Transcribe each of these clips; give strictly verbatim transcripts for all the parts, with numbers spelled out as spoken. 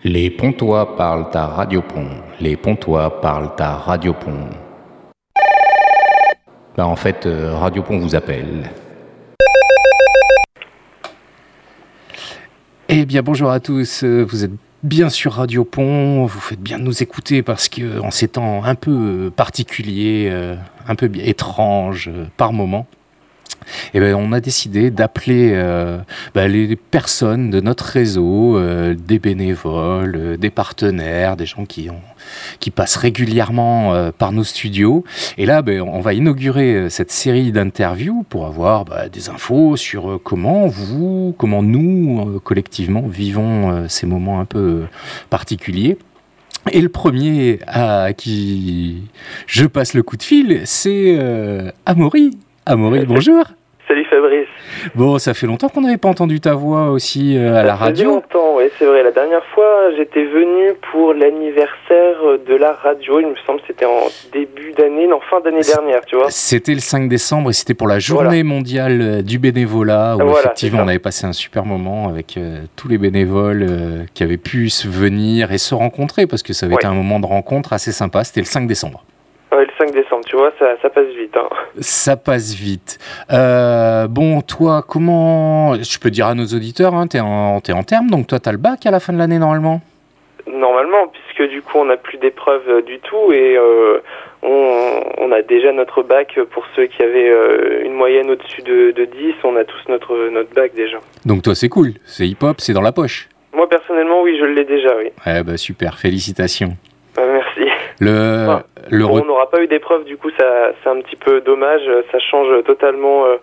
Les Pontois parlent à Radio Pont. Les Pontois parlent à Radio Pont. Bah en fait, euh, Radio Pont vous appelle. Eh bien, bonjour à tous. Vous êtes bien sur Radio Pont. Vous faites bien de nous écouter parce que en ces temps un peu particuliers, un peu étranges par moments, eh ben, on a décidé d'appeler euh, bah, les personnes de notre réseau, euh, des bénévoles, euh, des partenaires, des gens qui, ont, qui passent régulièrement euh, par nos studios. Et là, ben, on va inaugurer cette série d'interviews pour avoir bah, des infos sur euh, comment vous, comment nous, euh, collectivement, vivons euh, ces moments un peu euh, particuliers. Et le premier à qui je passe le coup de fil, c'est euh, Amaury. Amaury, bonjour. Salut Fabrice. Bon, ça fait longtemps qu'on n'avait pas entendu ta voix aussi euh, à la radio. Ça fait longtemps, oui, c'est vrai. La dernière fois, j'étais venu pour l'anniversaire de la radio. Il me semble que c'était en début d'année, non, fin d'année dernière, tu vois. C'était le cinq décembre et c'était pour la journée voilà. mondiale du bénévolat où voilà, effectivement on avait passé un super moment avec euh, tous les bénévoles euh, qui avaient pu se venir et se rencontrer parce que ça avait ouais. été un moment de rencontre assez sympa. C'était le cinq décembre. Ouais, le cinq décembre, tu vois, ça, ça passe vite. Hein. Ça passe vite. Euh, bon, toi, comment... Je peux dire à nos auditeurs, hein, t'es en, t'es en terme, donc toi, t'as le bac à la fin de l'année, normalement ? Normalement, puisque du coup, on n'a plus d'épreuves du tout et euh, on, on a déjà notre bac pour ceux qui avaient euh, une moyenne au-dessus de, de dix, on a tous notre, notre bac déjà. Donc toi, c'est cool, c'est hip-hop, c'est dans la poche ? Moi, personnellement, oui, je l'ai déjà, oui. Ouais, bah super, félicitations. Euh, merci. Le, enfin, le bon, on n'aura pas eu d'épreuve, du coup, ça, c'est un petit peu dommage. Ça change totalement euh,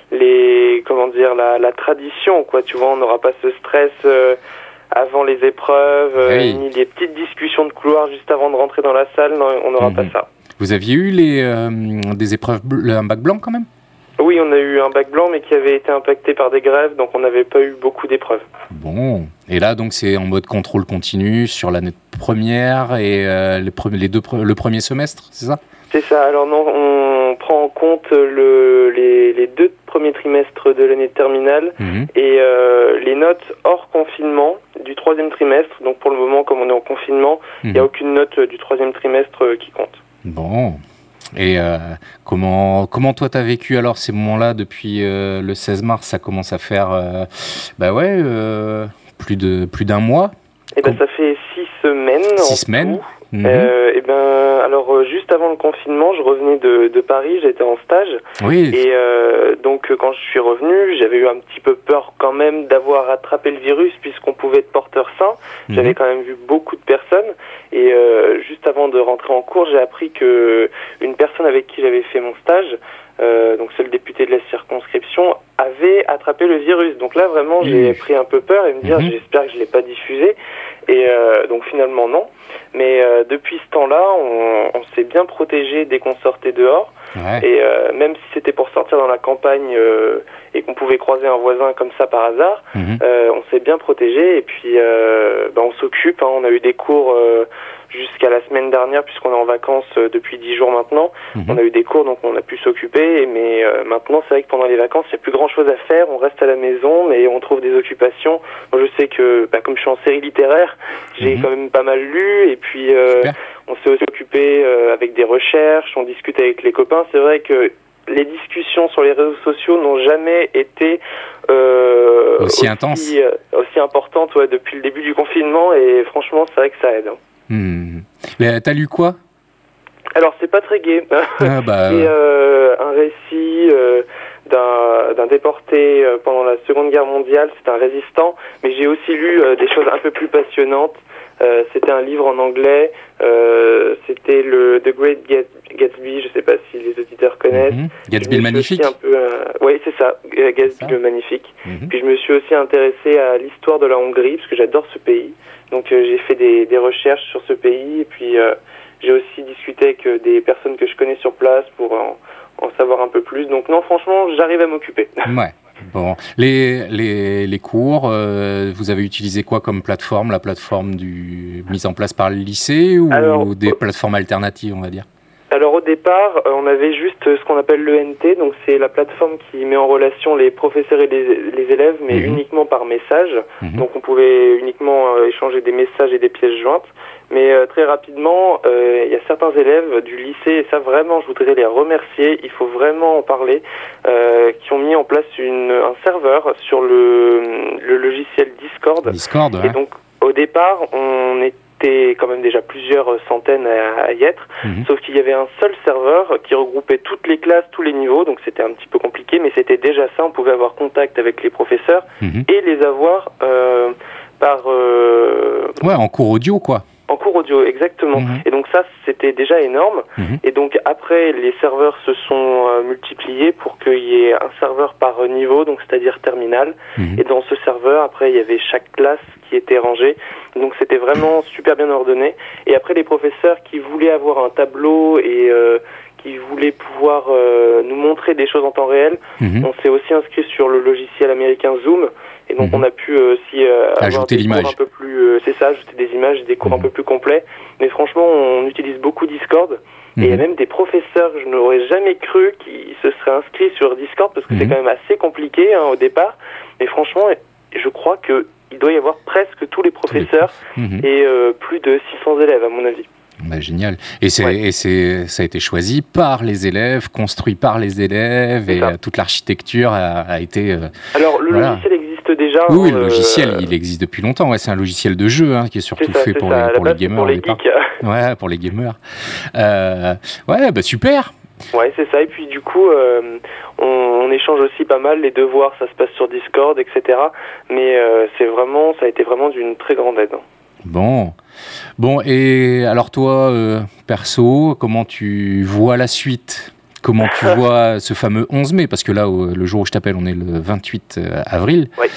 les, comment dire, la, la tradition, quoi. Tu vois, on n'aura pas ce stress euh, avant les épreuves, oui. euh, ni les petites discussions de couloir juste avant de rentrer dans la salle. Non, on n'aura mmh. pas ça. Vous aviez eu les, euh, des épreuves, un bac blanc quand même ? Oui, on a eu un bac blanc, mais qui avait été impacté par des grèves, donc on n'avait pas eu beaucoup d'épreuves. Bon, et là, donc, c'est en mode contrôle continu sur l'année première et euh, les pre- les deux pre- le premier semestre, c'est ça ? C'est ça. Alors non, on prend en compte le, les, les deux premiers trimestres de l'année de terminale mmh. et euh, les notes hors confinement du troisième trimestre. Donc pour le moment, comme on est en confinement, il mmh. n'y a aucune note du troisième trimestre qui compte. Bon. Et euh, comment comment toi t'as vécu alors ces moments-là depuis euh, le seize mars, ça commence à faire euh, bah ouais euh, plus de plus d'un mois. Et ben ça fait six semaines. Six semaines. Mmh. Euh, et ben alors juste avant le confinement, je revenais de de Paris, j'étais en stage. Oui. Et euh, donc quand je suis revenu, j'avais eu un petit peu peur quand même d'avoir attrapé le virus puisqu'on pouvait être porteur sain. Mmh. J'avais quand même vu beaucoup de personnes. Et euh, juste avant de rentrer en cours, j'ai appris que une personne avec qui j'avais fait mon stage, euh, donc c'est le député de la circonscription, avait attrapé le virus. Donc là, vraiment, mmh. j'ai pris un peu peur et me dire, mmh. j'espère que je l'ai pas diffusé. Et euh, donc finalement, non. Mais euh, depuis ce temps-là, on, on s'est bien protégé dès qu'on sortait dehors. Ouais. Et euh, même si c'était pour sortir dans la campagne euh, et qu'on pouvait croiser un voisin comme ça par hasard, mmh. euh, on s'est bien protégé. Et puis, euh, bah, on s'occupe. Hein, on a eu des cours euh, jusqu'à la semaine dernière, puisqu'on est en vacances euh, depuis dix jours maintenant. Mmh. On a eu des cours, donc on a pu s'occuper. Mais euh, maintenant, c'est vrai que pendant les vacances, il n'y a plus grand-chose à faire. On reste à la maison, mais on trouve des occupations. Moi, je sais que, bah, comme je suis en série littéraire, j'ai mmh. quand même pas mal lu. Et puis, euh, on s'est aussi occupé euh, avec des recherches. On discute avec les copains. C'est vrai que les discussions sur les réseaux sociaux n'ont jamais été euh, aussi, aussi intenses, euh, aussi importantes ouais, depuis le début du confinement. Et franchement, c'est vrai que ça aide. Mmh. Mais t'as lu quoi ? Alors, c'est pas très gai. Ah bah... c'est euh, un récit euh, d'un, d'un déporté euh, pendant la Seconde Guerre mondiale. C'est un résistant. Mais j'ai aussi lu euh, des choses un peu plus passionnantes. Euh, c'était un livre en anglais. Euh, c'était le The Great Gatsby. Je sais pas si les auditeurs connaissent. Mm-hmm. Gatsby le magnifique. Un peu, euh... Oui, c'est ça. Gatsby ça. le magnifique. Mm-hmm. Puis je me suis aussi intéressé à l'histoire de la Hongrie parce que j'adore ce pays. Donc euh, j'ai fait des, des recherches sur ce pays et puis euh, j'ai aussi discuté avec euh, des personnes que je connais sur place pour en, en savoir un peu plus. Donc non, franchement, j'arrive à m'occuper. Ouais. Bon, les les les cours, euh, vous avez utilisé quoi comme plateforme, la plateforme du mise en place par le lycée ou, alors, ou des plateformes alternatives, on va dire ? Alors au départ, euh, on avait juste ce qu'on appelle l'E N T, donc c'est la plateforme qui met en relation les professeurs et les, les élèves, mais mmh. uniquement par message. Mmh. Donc on pouvait uniquement euh, échanger des messages et des pièces jointes. Mais euh, très rapidement, euh, il y a certains élèves du lycée, et ça vraiment je voudrais les remercier, il faut vraiment en parler, euh, qui ont mis en place une, un serveur sur le, le logiciel Discord. Discord, ouais. Et donc au départ, on était quand même déjà plusieurs centaines à, à y être, mmh. sauf qu'il y avait un seul serveur qui regroupait toutes les classes, tous les niveaux, donc c'était un petit peu compliqué, mais c'était déjà ça, on pouvait avoir contact avec les professeurs mmh. et les avoir euh, par... Euh, ouais, en cours audio, quoi. En cours audio, exactement. Mmh. Et donc ça, c'était déjà énorme. Mmh. Et donc après, les serveurs se sont euh, multipliés pour qu'il y ait un serveur par niveau, donc c'est-à-dire terminal. Mmh. Et dans ce serveur, après, il y avait chaque classe qui était rangée. Donc c'était vraiment super bien ordonné. Et après, les professeurs qui voulaient avoir un tableau et euh, qui voulaient pouvoir euh, nous montrer des choses en temps réel, mmh. on s'est aussi inscrit sur le logiciel américain Zoom. Et donc mmh. on a pu euh, aussi euh, avoir ajouter des l'image. cours un peu plus, euh, c'est ça, ajouter des images, des cours mmh. un peu plus complets. Mais franchement, on utilise beaucoup Discord. Mmh. Et il y a même des professeurs, je n'aurais jamais cru, qui se seraient inscrits sur Discord parce que mmh. c'est quand même assez compliqué hein, au départ. Mais franchement, je crois que il doit y avoir presque tous les professeurs mmh. et euh, plus de six cents élèves à mon avis. Bah, génial. Et, c'est, ouais. et c'est, ça a été choisi par les élèves, construit par les élèves, c'est et ça. Toute l'architecture a, a été... Euh, Alors, le voilà. logiciel existe déjà. Oui, hein, le logiciel, euh... il existe depuis longtemps. Ouais, c'est un logiciel de jeu hein, qui est surtout c'est ça, fait pour, ça. les, pour les gamers. Pour les geeks. Ouais, pour les gamers. Euh, ouais, bah super. Ouais, c'est ça. Et puis du coup, euh, on, on échange aussi pas mal les devoirs. Ça se passe sur Discord, et cetera. Mais euh, c'est vraiment, ça a été vraiment d'une très grande aide. Bon, bon. Et alors toi, euh, perso, comment tu vois la suite ? Comment tu vois ce fameux onze mai ? Parce que là, le jour où je t'appelle, on est le vingt-huit avril. Oui.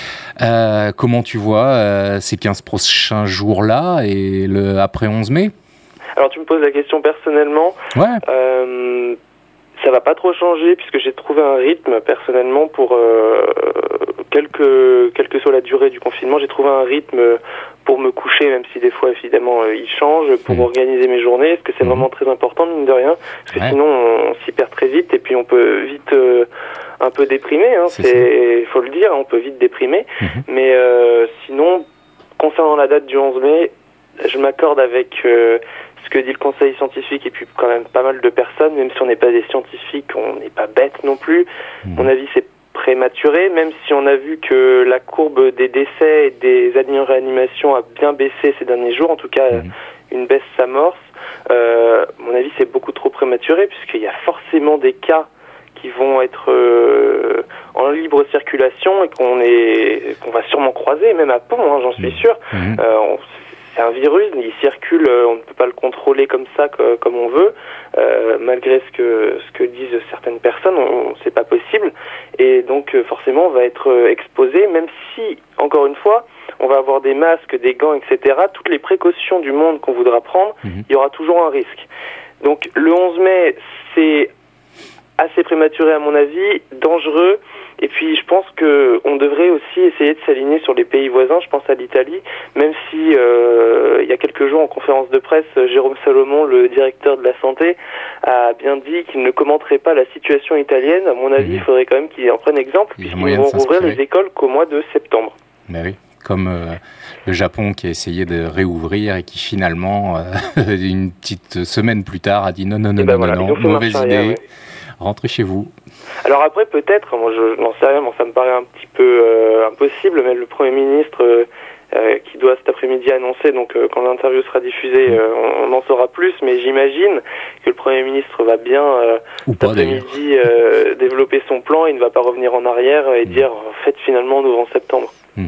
Euh, comment tu vois euh, ces quinze prochains jours-là et le après onze mai ? Alors tu me poses la question personnellement. Ouais. Euh, ça va pas trop changer puisque j'ai trouvé un rythme personnellement pour euh, quelle que, quelle que soit la durée du confinement, j'ai trouvé un rythme pour me coucher, même si des fois évidemment euh, il change, pour mmh. organiser mes journées, parce que c'est mmh. vraiment très important mine de rien, parce que ouais. sinon on, on s'y perd très vite et puis on peut vite euh, un peu déprimer, hein, c'est, il faut le dire, on peut vite déprimer, mmh. mais euh, sinon concernant la date du onze mai, je m'accorde avec euh, ce que dit le conseil scientifique et puis quand même pas mal de personnes, même si on n'est pas des scientifiques, on n'est pas bêtes non plus. Mmh. Mon avis, c'est prématuré, même si on a vu que la courbe des décès et des admis en réanimation a bien baissé ces derniers jours, en tout cas mmh. une baisse s'amorce. Euh, mon avis, c'est beaucoup trop prématuré puisqu'il y a forcément des cas qui vont être euh, en libre circulation et qu'on est qu'on va sûrement croiser, même à Pont, hein, j'en suis sûr. Mmh. Euh, on, c'est un virus, il circule, on ne peut pas le contrôler comme ça, que, comme on veut, euh, malgré ce que ce que disent certaines personnes, on, c'est pas possible, et donc forcément on va être exposé, même si, encore une fois, on va avoir des masques, des gants, et cetera. Toutes les précautions du monde qu'on voudra prendre, mmh. il y aura toujours un risque. Donc le onze mai, c'est assez prématuré à mon avis, dangereux, et puis je pense que on devrait aussi essayer de s'aligner sur les pays voisins, je pense à l'Italie, même si euh, il y a quelques jours en conférence de presse, Jérôme Salomon, le directeur de la santé, a bien dit qu'il ne commenterait pas la situation italienne. À mon avis, mmh. il faudrait quand même qu'ils en prennent exemple, puisqu'ils vont rouvrir les écoles qu'au mois de septembre. Mais oui. Comme euh, le Japon qui a essayé de réouvrir et qui finalement, euh, une petite semaine plus tard, a dit non, non, non, ben non, voilà, non, non mauvaise idée, ouais. rentrez chez vous. Alors après, peut-être, moi je, je n'en sais rien, bon, ça me paraît un petit peu euh, impossible, mais le Premier ministre euh, euh, qui doit cet après-midi annoncer, donc euh, quand l'interview sera diffusée, euh, on, on en saura plus, mais j'imagine que le Premier ministre va bien euh, cet après-midi euh, développer son plan, il ne va pas revenir en arrière et mmh. dire, faites finalement nous en septembre. Mmh.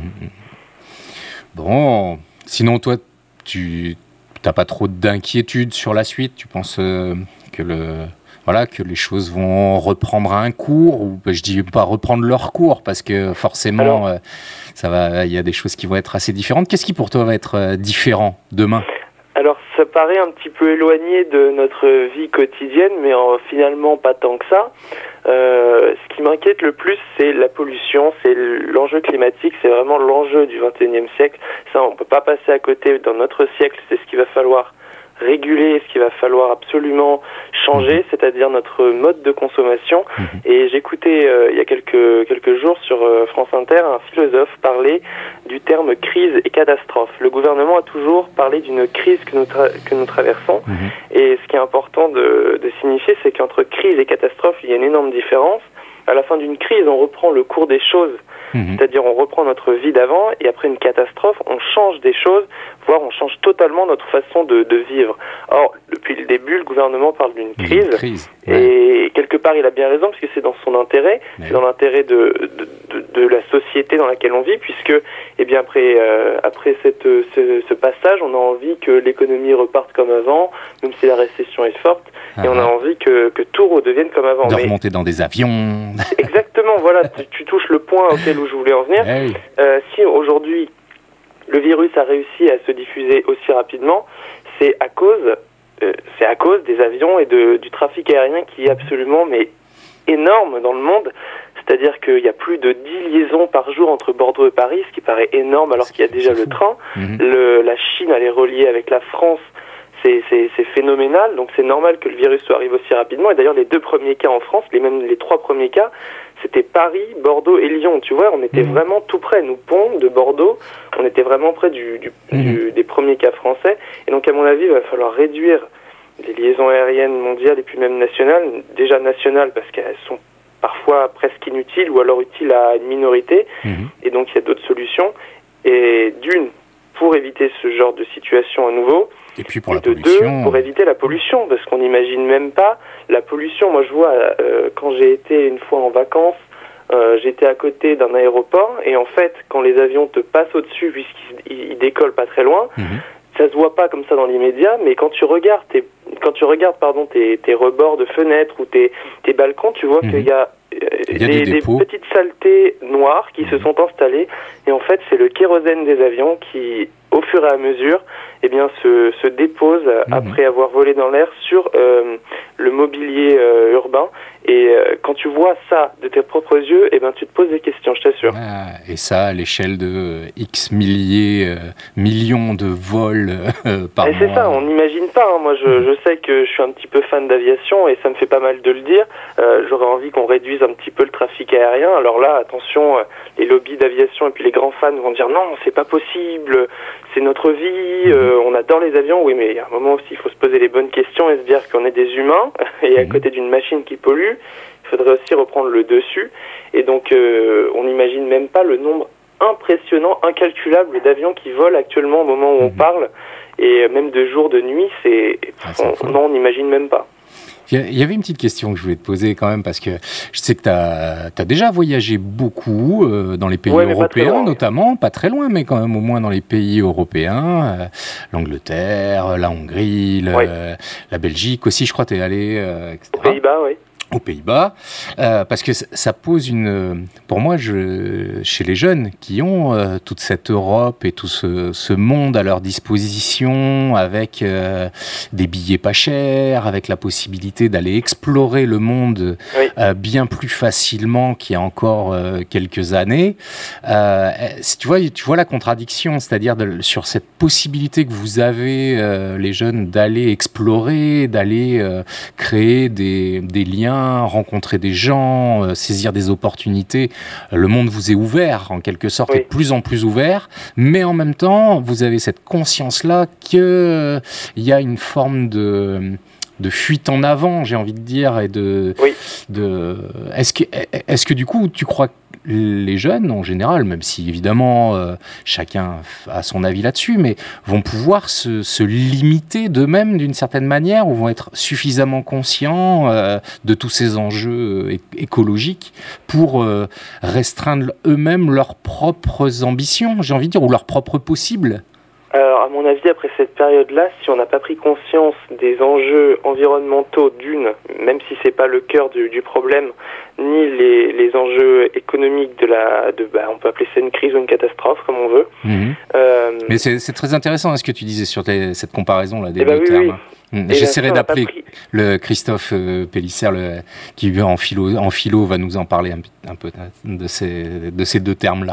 Bon, sinon toi, tu n'as pas trop d'inquiétude sur la suite, tu penses euh, que le... Voilà, que les choses vont reprendre un cours, ou je dis pas reprendre leur cours, parce que forcément, Alors, euh, ça va, il y a des choses qui vont être assez différentes. Qu'est-ce qui pour toi va être euh, différent demain ? Alors, ça paraît un petit peu éloigné de notre vie quotidienne, mais euh, finalement pas tant que ça. Euh, ce qui m'inquiète le plus, c'est la pollution, c'est l'enjeu climatique, c'est vraiment l'enjeu du vingt et unième siècle. Ça, on peut pas passer à côté dans notre siècle, c'est ce qu'il va falloir réguler ce qu'il va falloir absolument changer, mmh. c'est-à-dire notre mode de consommation. Mmh. Et j'écoutais euh, il y a quelques, quelques jours sur euh, France Inter un philosophe parler du terme crise et catastrophe. Le gouvernement a toujours parlé d'une crise que nous, tra- que nous traversons. Mmh. Et ce qui est important de, de signifier, c'est qu'entre crise et catastrophe, il y a une énorme différence. À la fin d'une crise, on reprend le cours des choses. Mmh. C'est-à-dire on reprend notre vie d'avant et après une catastrophe, on change des choses, voire on change totalement notre façon de, de vivre. Or, depuis le début, le gouvernement parle d'une crise, une crise ouais. et quelque part il a bien raison parce que c'est dans son intérêt, ouais. c'est dans l'intérêt de, de, de, de la société dans laquelle on vit, puisque eh bien, après, euh, après cette, ce, ce passage, on a envie que l'économie reparte comme avant, même si la récession est forte, ah, et on a envie que, que tout redevienne comme avant. De Mais... remonter dans des avions. Exactement, voilà, tu, tu touches le point auquel où je voulais en venir. Hey. Euh, si aujourd'hui le virus a réussi à se diffuser aussi rapidement, c'est à cause, euh, c'est à cause des avions et de, du trafic aérien qui est absolument mais énorme dans le monde. C'est-à-dire qu'il y a plus de dix liaisons par jour entre Bordeaux et Paris, ce qui paraît énorme alors qu'il y a déjà le train. Mmh. Le, la Chine, elle est reliée avec la France. C'est, c'est, c'est phénoménal, donc c'est normal que le virus soit arrivé aussi rapidement. Et d'ailleurs, les deux premiers cas en France, les même les trois premiers cas, c'était Paris, Bordeaux et Lyon. Tu vois, on était mmh. vraiment tout près. Nous, Pont de Bordeaux, on était vraiment près du, du, mmh. du, des premiers cas français. Et donc, à mon avis, il va falloir réduire les liaisons aériennes mondiales et puis même nationales. Déjà nationales parce qu'elles sont parfois presque inutiles ou alors utiles à une minorité. Mmh. Et donc, il y a d'autres solutions. Et d'une, pour éviter ce genre de situation à nouveau. Et puis pour et la de pollution. Deux, pour éviter la pollution, parce qu'on n'imagine même pas la pollution. Moi, je vois, euh, quand j'ai été une fois en vacances, euh, j'étais à côté d'un aéroport, et en fait, quand les avions te passent au-dessus, puisqu'ils ils décollent pas très loin, mmh. ça se voit pas comme ça dans l'immédiat, mais quand tu regardes tes, quand tu regardes, pardon, tes, tes rebords de fenêtres ou tes, tes balcons, tu vois mmh. qu'il y a Il y a des, des, des petites saletés noires qui mmh. se sont installées, et en fait, c'est le kérosène des avions qui, au fur et à mesure, eh bien, se, se dépose mmh. après avoir volé dans l'air sur euh, le mobilier euh, urbain. Et euh, quand tu vois ça de tes propres yeux, eh ben, tu te poses des questions, je t'assure. Ah, et ça, à l'échelle de X milliers, euh, millions de vols euh, par et mois. C'est ça, on n'imagine pas. Hein. Moi, je, mmh. je sais que je suis un petit peu fan d'aviation et ça me fait pas mal de le dire. Euh, j'aurais envie qu'on réduise un petit peu le trafic aérien. Alors là, attention, les lobbies d'aviation et puis les grands fans vont dire non, c'est pas possible, c'est notre vie, mmh. euh, on adore les avions. Oui, mais il y a un moment aussi, il faut se poser les bonnes questions et se dire qu'on est des humains et à côté d'une machine qui pollue, il faudrait aussi reprendre le dessus. Et donc, euh, on n'imagine même pas le nombre impressionnant, incalculable d'avions qui volent actuellement au moment où mmh. on parle. Et même de jour, de nuit, c'est, ah, c'est on, non, on n'imagine même pas. Il y avait une petite question que je voulais te poser quand même, parce que je sais que tu as déjà voyagé beaucoup euh, dans les pays ouais, européens, loin, notamment, pas très loin, mais quand même au moins dans les pays européens, euh, l'Angleterre, la Hongrie, le, ouais. la Belgique aussi, je crois que tu es allé, euh, et cetera. Aux Pays-Bas, oui. Aux Pays-Bas, euh, parce que ça pose une, pour moi, je, chez les jeunes qui ont euh, toute cette Europe et tout ce, ce monde à leur disposition, avec euh, des billets pas chers, avec la possibilité d'aller explorer le monde oui. euh, bien plus facilement qu'il y a encore euh, quelques années. Euh, tu vois, tu vois la contradiction, c'est-à-dire de, sur cette possibilité que vous avez, euh, les jeunes, d'aller explorer, d'aller euh, créer des, des liens, rencontrer des gens, euh, saisir des opportunités. Le monde vous est ouvert, en quelque sorte, oui. et de plus en plus ouvert, mais en même temps, vous avez cette conscience-là qu'il euh, y a une forme de, de fuite en avant, j'ai envie de dire, et de... Oui. de est-ce que, est-ce que du coup, tu crois que les jeunes, en général, même si évidemment euh, chacun a son avis là-dessus, mais vont pouvoir se, se limiter d'eux-mêmes d'une certaine manière, ou vont être suffisamment conscients euh, de tous ces enjeux é- écologiques pour euh, restreindre eux-mêmes leurs propres ambitions, j'ai envie de dire, ou leurs propres possibles? Alors, à mon avis, après cette période-là, si on n'a pas pris conscience des enjeux environnementaux d'une, même si c'est pas le cœur du, du problème, ni les, les enjeux économiques de la, de, bah, on peut appeler ça une crise ou une catastrophe, comme on veut. Mmh. Euh, Mais c'est, c'est très intéressant, hein, ce que tu disais sur les, cette comparaison là des eh deux bah, oui, termes. Oui. Mmh. J'essaierai d'appeler pris... le Christophe euh, Pélissère, le, qui en philo, en philo va nous en parler un, un peu de ces, de ces deux termes-là.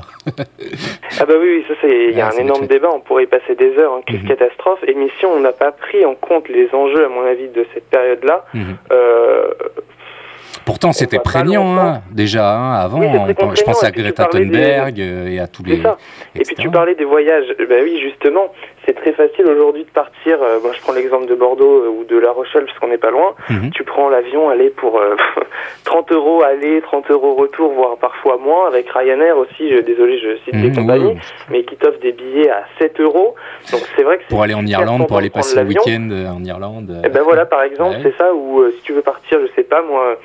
Ah bah oui, oui ça c'est, il y a ah, un énorme fait. débat, on pourrait y passer des heures, hein, crise mmh. catastrophe, et mais si on n'a pas pris en compte les enjeux, à mon avis, de cette période-là, mmh. euh, pourtant, c'était prégnant, hein, déjà, hein, avant. Oui, on, je pense à Greta Thunberg des... et à tous les... C'est ça. Et puis tu parlais des voyages. Ben oui, justement, c'est très facile aujourd'hui de partir. Euh, bon, je prends l'exemple de Bordeaux euh, ou de La Rochelle, parce qu'on n'est pas loin. Mm-hmm. Tu prends l'avion, aller pour euh, trente euros aller, trente euros retour, voire parfois moins. Avec Ryanair aussi, je, désolé, je cite des mm-hmm. compagnies, oui. mais qui t'offrent des billets à sept euros. Donc c'est vrai que c'est pour aller en Irlande, pour aller passer le week-end en Irlande. Et ben voilà, par exemple, ouais. c'est ça, où euh, si tu veux partir, je sais pas, moi...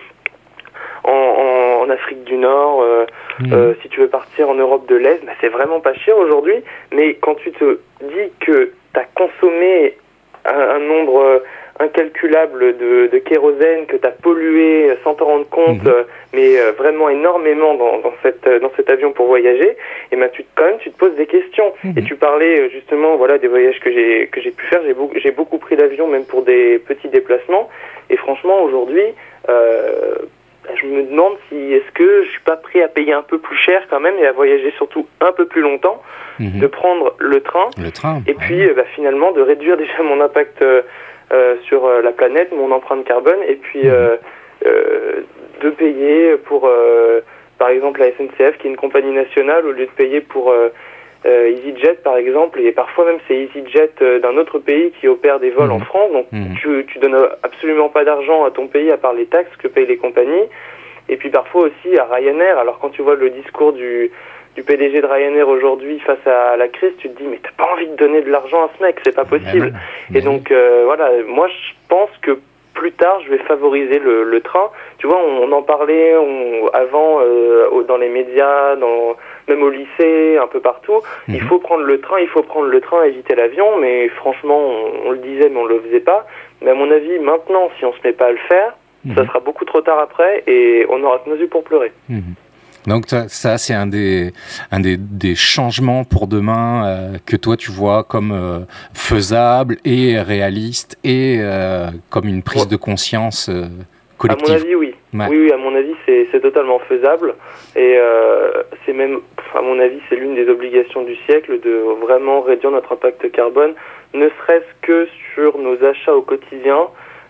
En, en, en Afrique du Nord, euh, mmh. euh, si tu veux partir en Europe de l'Est, bah, c'est vraiment pas cher aujourd'hui. Mais quand tu te dis que tu as consommé un, un nombre euh, incalculable de, de kérosène, que tu as pollué sans t'en rendre compte, mmh. euh, mais euh, vraiment énormément dans, dans, cette, dans cet avion pour voyager, et ben tu, quand même tu te poses des questions. Mmh. Et tu parlais justement voilà, des voyages que j'ai, que j'ai pu faire. J'ai beaucoup, j'ai beaucoup pris l'avion, même pour des petits déplacements. Et franchement, aujourd'hui... Euh, je me demande si est-ce que je suis pas prêt à payer un peu plus cher quand même et à voyager surtout un peu plus longtemps, mmh. de prendre le train, le train et ouais. puis bah, finalement de réduire déjà mon impact euh, euh, sur euh, la planète, mon empreinte carbone, et puis mmh. euh, euh, de payer pour euh, par exemple la S N C F qui est une compagnie nationale, au lieu de payer pour euh, euh, EasyJet par exemple, et parfois même c'est EasyJet euh, d'un autre pays qui opère des vols mmh. en France, donc mmh. tu, tu donnes absolument pas d'argent à ton pays à part les taxes que payent les compagnies. Et puis parfois aussi à Ryanair, alors quand tu vois le discours du, du P D G de Ryanair aujourd'hui face à la crise, tu te dis mais t'as pas envie de donner de l'argent à ce mec, c'est pas possible. Mais mais et donc euh, voilà, moi je pense que plus tard je vais favoriser le, le train. Tu vois, on, on en parlait on, avant euh, dans les médias, dans, même au lycée, un peu partout. Mmh. Il faut prendre le train, il faut prendre le train, éviter l'avion, mais franchement on, on le disait mais on le faisait pas. Mais à mon avis maintenant, si on se met pas à le faire, Mmh. ça sera beaucoup trop tard après et on aura que nos yeux pour pleurer. Mmh. Donc ça, ça c'est un des un des, des changements pour demain euh, que toi tu vois comme euh, faisable et réaliste et euh, comme une prise ouais. de conscience euh, collective. À mon avis, oui. Ouais. Oui, oui, à mon avis, c'est c'est totalement faisable et euh, c'est même, à mon avis, c'est l'une des obligations du siècle de vraiment réduire notre impact carbone, ne serait-ce que sur nos achats au quotidien.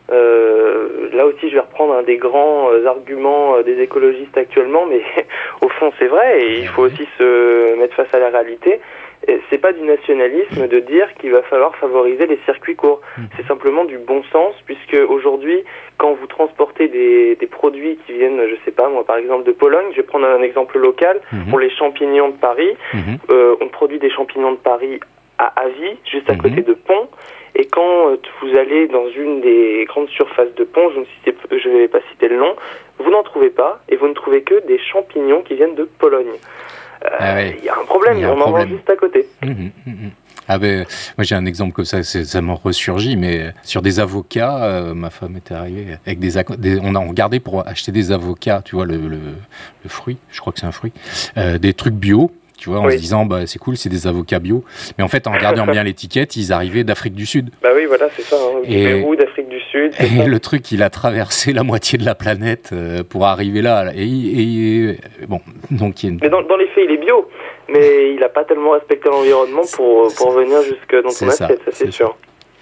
Euh, là aussi, je vais reprendre un des grands euh, arguments euh, des écologistes actuellement, mais au fond, c'est vrai, et il faut aussi se mettre face à la réalité. Et c'est pas du nationalisme de dire qu'il va falloir favoriser les circuits courts. C'est simplement du bon sens, puisque aujourd'hui, quand vous transportez des, des produits qui viennent, je sais pas, moi, par exemple, de Pologne, je vais prendre un exemple local, mmh. pour les champignons de Paris, mmh. euh, on produit des champignons de Paris à Avy, juste à mmh. côté de Pont. Et quand vous allez dans une des grandes surfaces de Pont, je ne cite, je vais pas citer le nom, vous n'en trouvez pas et vous ne trouvez que des champignons qui viennent de Pologne. Il euh, ah oui. y a un problème, a un on problème. en mange juste à côté. Mmh, mmh, mmh. Ah ben, moi j'ai un exemple comme ça, c'est, ça m'en ressurgit, mais sur des avocats, euh, ma femme était arrivée avec des, des on a regardé pour acheter des avocats, tu vois le, le, le fruit, je crois que c'est un fruit, euh, des trucs bio. Tu vois, en oui. se disant, bah, c'est cool, c'est des avocats bio. Mais en fait, en regardant bien l'étiquette, ils arrivaient d'Afrique du Sud. Bah oui, voilà, c'est ça. Hein. Du et, Pérou, d'Afrique du Sud. Et ça. Le truc, il a traversé la moitié de la planète euh, pour arriver là. Et, et, et bon, donc il y a une... Mais dans, dans les faits, il est bio. Mais il n'a pas tellement respecté l'environnement pour, pour venir jusque dans ton assiette, ça, c'est, c'est sûr.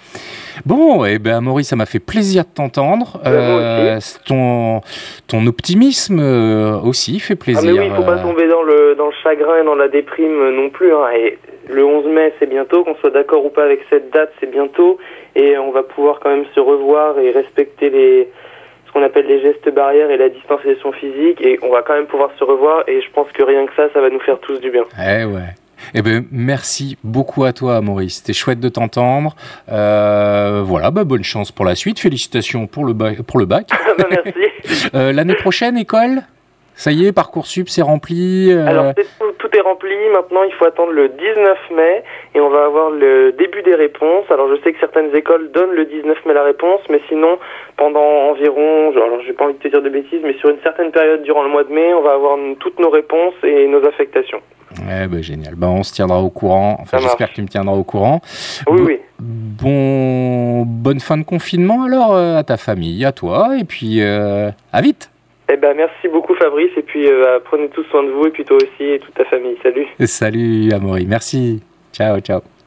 Bon, et eh ben Maurice, ça m'a fait plaisir de t'entendre. Euh, ton, ton optimisme euh, aussi fait plaisir. Ah mais oui, il ne faut pas tomber dans le, dans le chagrin et dans la déprime non plus. Hein. Et le onze mai, c'est bientôt, qu'on soit d'accord ou pas avec cette date, c'est bientôt. Et on va pouvoir quand même se revoir et respecter les, ce qu'on appelle les gestes barrières et la distanciation physique. Et on va quand même pouvoir se revoir. Et je pense que rien que ça, ça va nous faire tous du bien. Eh ouais. Eh ben, merci beaucoup à toi, Maurice. C'était chouette de t'entendre. Euh, voilà, bah, bonne chance pour la suite. Félicitations pour le bac. Pour le bac. bah, merci. euh, l'année prochaine, école ? Ça y est, Parcoursup, c'est rempli euh... Alors, c'est tout, tout est rempli. Maintenant, il faut attendre le dix-neuf mai et on va avoir le début des réponses. Alors, je sais que certaines écoles donnent le dix-neuf mai la réponse, mais sinon, pendant environ, alors j'ai pas envie de te dire de bêtises, mais sur une certaine période durant le mois de mai, on va avoir toutes nos réponses et nos affectations. Eh ben, génial. Ben, on se tiendra au courant. Enfin, Ça j'espère marche. que tu me tiendrai au courant. Oui, Bo- oui. Bon, bonne bonne fin de confinement alors euh, à ta famille, à toi, et puis euh, à vite. Eh ben, merci beaucoup Fabrice, et puis euh, prenez tous soin de vous, et puis toi aussi, et toute ta famille. Salut. Salut Amaury, merci. Ciao, ciao.